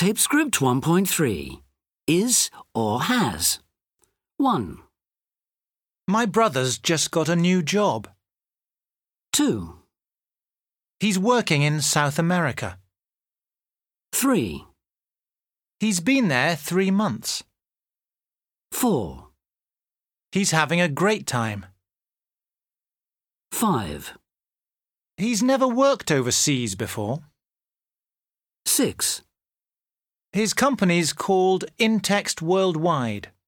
Tape script 1.3. Is or has. 1, My brother's just got a new job. 2, He's working in South America. 3, He's been there 3 months. 4, He's having a great time. 5, He's never worked overseas before. 6, His company's called Intext Worldwide.